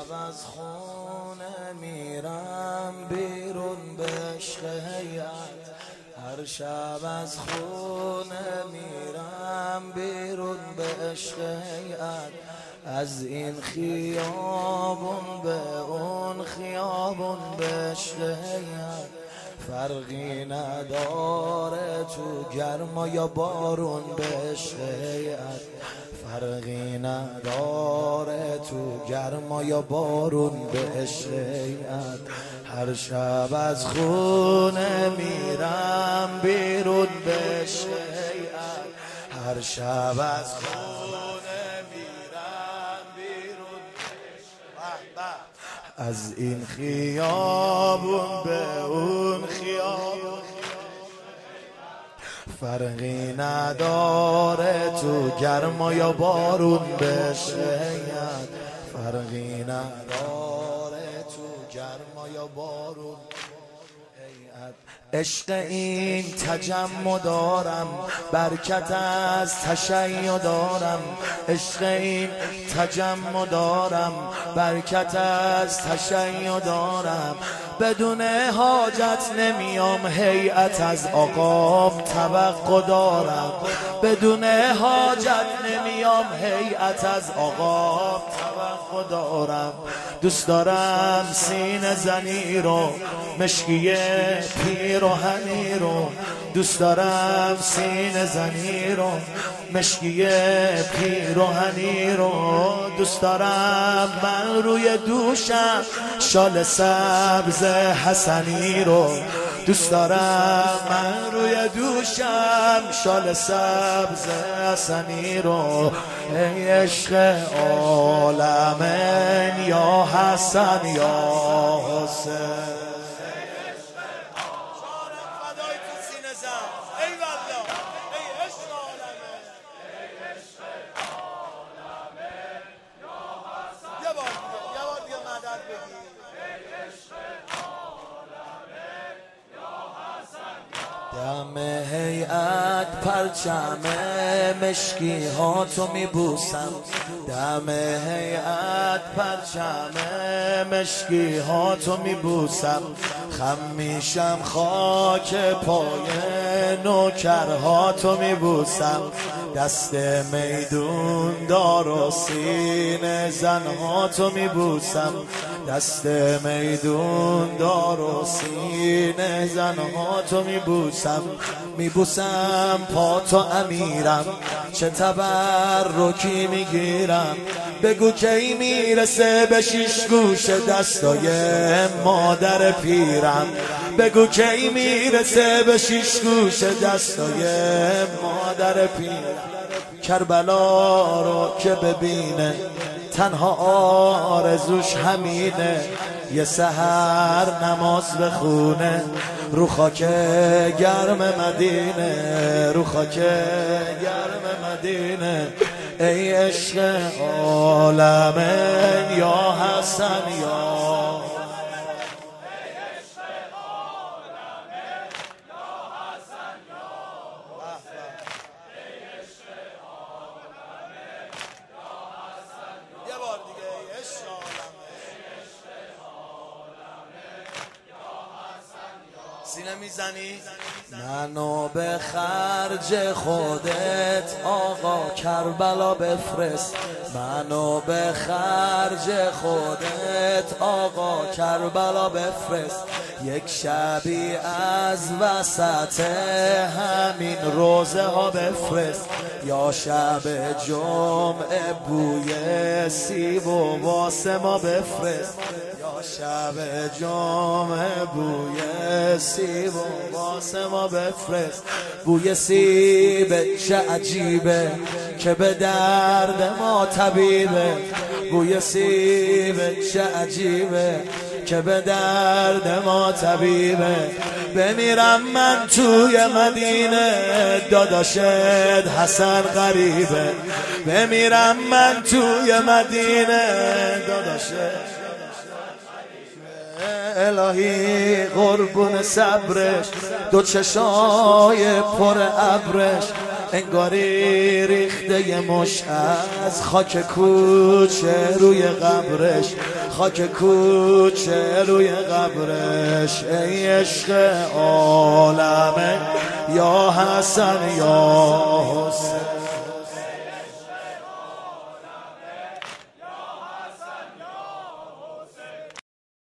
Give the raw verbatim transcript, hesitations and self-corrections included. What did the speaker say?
از خونه میرم بیرون به عشق هیئت، هر شب از خونه میرم بیرون به عشق هیئت، از این خیابون به اون خیابون به عشق هیئت، فرقی نداره تو گرما یا بارون به عشق هیئت، فرقی نداره تو گرما یا بارون به عشق هیئت، هر شب از خونه میرم بیرون به عشق هیئت، هر شب از خونه میرم بیرون به عشق هیئت، از این خیابون به اون خیابون فرقی نداره تو گرما یا بارون به عشق هیئت، فرقی نداره تو گرما یا بارون هیئت، عشق این تجمع دارم برکت از تشیع دارم، عشق این تجمع دارم برکت از تشیع دارم، بدون حاجت نمیام هیئت از آقام توقع دارم، بدون حاجت نمیام هیئت از آقام توقع دارم، دوست دارم سینه زنی رو مشکی پیراهنی رو، دوست دارم سینه زنی رو مشکی پیراهنی رو، دوست دارم من روی دوشم شال سبز حسنی رو، دوست دارم من روی دوشم شال سبز حسنی رو، ای عشق عالمین یا حسن یا حسین، دم هیئت پرچم مشکی ها تو میبوسم، دم هیئت پرچم مشکی ها تو میبوسم، خم میشم خاک پای نوکرها تو میبوسم، دست میدون دار و سینه زنها تو میبوسم، دست میدون دار و سینه زنها تو میبوسم، میبوسم پا تو امیرم چه تبرکی میگیرم، بگو کی میرسه به شیش گوش دستای مادر پیرم، بگو کی میرسه به شیش گوش دستای مادر پیرم، کربلا رو که ببینه تنها آرزوش همینه، یه سحر نماز بخونه رو خاک گرم مدینه، رو خاک گرم مدینه، ای عشق عالمین یا حسن یا سینه میزنی منو به خرج خودت آقا کربلا بفرست، منو به خرج خودت آقا کربلا بفرست، یک شبی از وسط همین روزه ها بفرست، یا شب جمعه بوی سیب و واسه ما بفرست، یا شب جمعه بوی سیب و واسه ما بفرست، بوی سیب چه عجیبه که به درد ما طبیبه، بوی سیب چه عجیبه که به درد ما طبیبه، بمیرم من توی مدینه داداشت حسن غریبه، بمیرم من توی مدینه داداشت الهی قربون صبرش، دو چشای پر ابرش انگاری ریخته ی مش از خاک کوچه روی قبرش، خاک کوچه روی قبرش ای عشق عالمه یا حسن یا حسین.